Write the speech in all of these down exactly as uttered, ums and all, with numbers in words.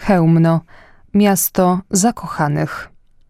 Chełmno, miasto zakochanych.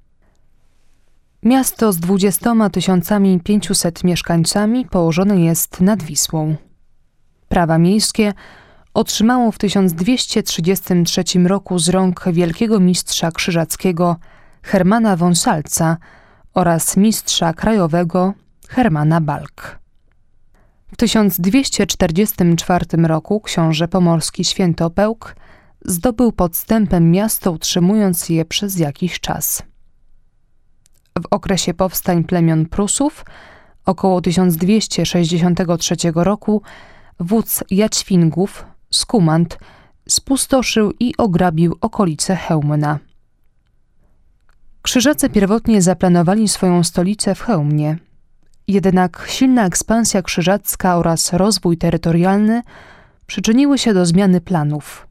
Miasto z dwudziestoma tysiącami pięciuset mieszkańcami położone jest nad Wisłą. Prawa miejskie otrzymało w tysiąc dwieście trzydziestym trzecim roku z rąk wielkiego mistrza krzyżackiego Hermana von Salza oraz mistrza krajowego Hermana Balk. W tysiąc dwieście czterdziestym czwartym roku książę pomorski Świętopełk zdobył podstępem miasto, utrzymując je przez jakiś czas. W okresie powstań plemion Prusów około tysiąc dwieście sześćdziesiątego trzeciego roku wódz Jaćwingów, Skumant, spustoszył i ograbił okolice Chełmna. Krzyżacy pierwotnie zaplanowali swoją stolicę w Chełmnie, jednak silna ekspansja krzyżacka oraz rozwój terytorialny przyczyniły się do zmiany planów.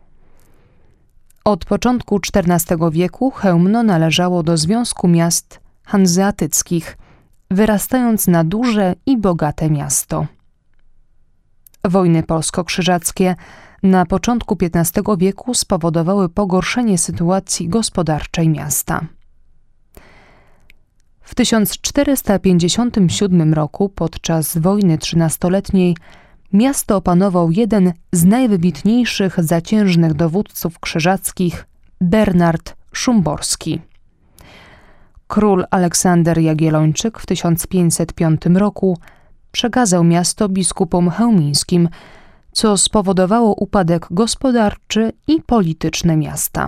Od początku czternastego wieku Chełmno należało do Związku Miast Hanzeatyckich, wyrastając na duże i bogate miasto. Wojny polsko-krzyżackie na początku piętnastego wieku spowodowały pogorszenie sytuacji gospodarczej miasta. W tysiąc czterysta pięćdziesiątym siódmym roku podczas wojny trzynastoletniej miasto opanował jeden z najwybitniejszych zaciężnych dowódców krzyżackich, Bernard Szumborski. Król Aleksander Jagiellończyk w tysiąc pięćset piątym roku przekazał miasto biskupom chełmińskim, co spowodowało upadek gospodarczy i polityczny miasta.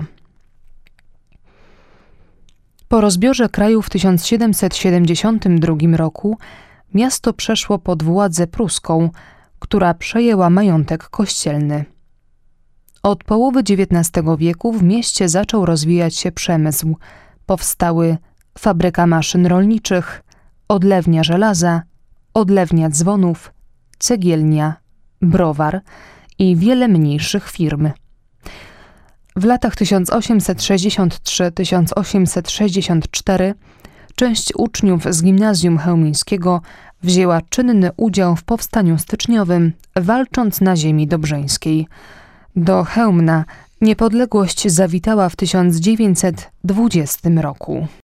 Po rozbiorze kraju w tysiąc siedemset siedemdziesiątym drugim roku miasto przeszło pod władzę pruską, która przejęła majątek kościelny. Od połowy dziewiętnastego wieku w mieście zaczął rozwijać się przemysł. Powstały fabryka maszyn rolniczych, odlewnia żelaza, odlewnia dzwonów, cegielnia, browar i wiele mniejszych firm. W latach tysiąc osiemset sześćdziesiąt trzy do tysiąc osiemset sześćdziesiąt cztery część uczniów z gimnazjum chełmińskiego wzięła czynny udział w powstaniu styczniowym, walcząc na ziemi dobrzeńskiej. Do Chełmna niepodległość zawitała w tysiąc dziewięćset dwudziestym roku.